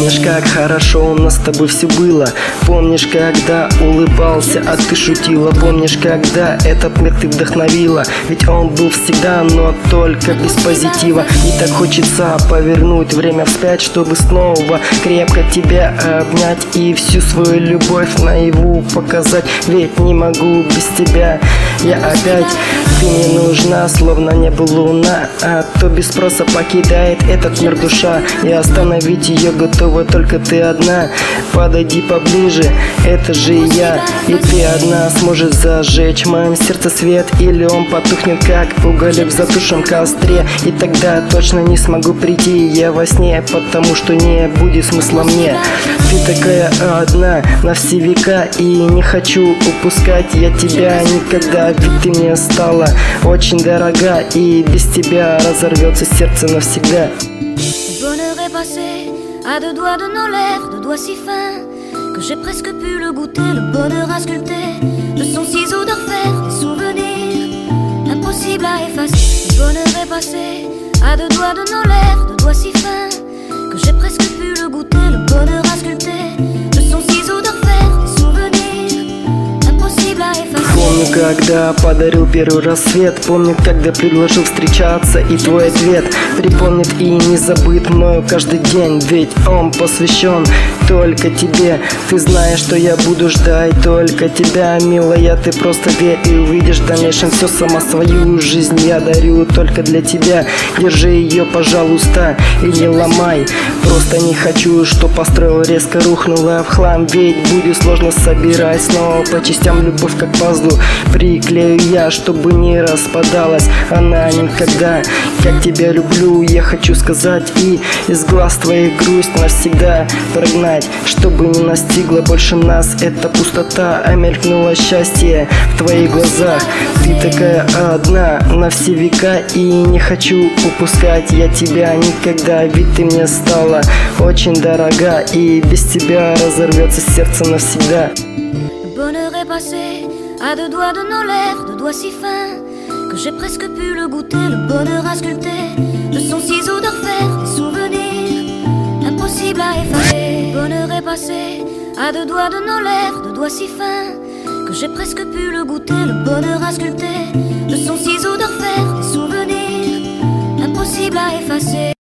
Помнишь, как хорошо у нас с тобой все было? Помнишь, когда улыбался, а ты шутила? Помнишь, когда этот мир ты вдохновила? Ведь он был всегда, но только без позитива. И так хочется повернуть время вспять, чтобы снова крепко тебя обнять и всю свою любовь наяву показать. Ведь не могу без тебя я опять. Ты мне нужна, словно небо луна, а то без спроса покидает этот мир душа. И остановить ее готова только ты одна. Подойди поближе, это же я. И ты одна сможешь зажечь в моем сердце свет. Или он потухнет, как уголек в затушем костре. И тогда точно не смогу прийти я во сне, потому что не будет смысла мне. Ты такая одна на все века, и не хочу упускать я тебя никогда. Ведь ты мне стала очень дорога, и без тебя разорвется сердце навсегда. Bonheur est passé à deux doigts de nos lèvres, deux doigts si fins que j'ai presque pu le goûter. Le bonheur à sculpter de son ciseau d'orfèvre, des souvenirs impossibles à effacer. Le bonheur est passé à deux doigts de nos lèvres, deux doigts si fins que j'ai presque pu le goûter. Le bonheur à sculpter de son ciseau d'orfèvre, des souvenirs impossibles à effacer. Помню, когда подарил первый рассвет. Помню, когда предложил встречаться, и твой ответ припомнит и не забыт мною каждый день. Ведь он посвящен только тебе. Ты знаешь, что я буду ждать только тебя, милая. Ты просто верь и увидишь в дальнейшем все сама. Свою жизнь я дарю только для тебя. Держи ее, пожалуйста, и не ломай. Просто не хочу, что построил, резко рухнула в хлам. Ведь будет сложно собирать снова по частям любовь, как пазлу. Приклею я, чтобы не распадалась она никогда. Как тебя люблю, я хочу сказать, и из глаз твоих грусть навсегда прогнать. Чтобы не настигла больше нас эта пустота, а мелькнуло счастье в твоих глазах. Ты такая одна на все века, и не хочу упускать я тебя никогда. Ведь ты мне стала очень дорога, и без тебя разорвется сердце навсегда. Bonheur est passé à deux doigts de nos lèvres, deux doigts si fins que j'ai presque pu le goûter. Le bonheur à sculpter de son ciseau d'orfèvre, des souvenirs impossibles à effacer. Le bonheur est passé à deux doigts de nos lèvres, deux doigts si fins que j'ai presque pu le goûter. Le bonheur à sculpter de son ciseau d'orfèvre, des souvenirs impossibles à effacer.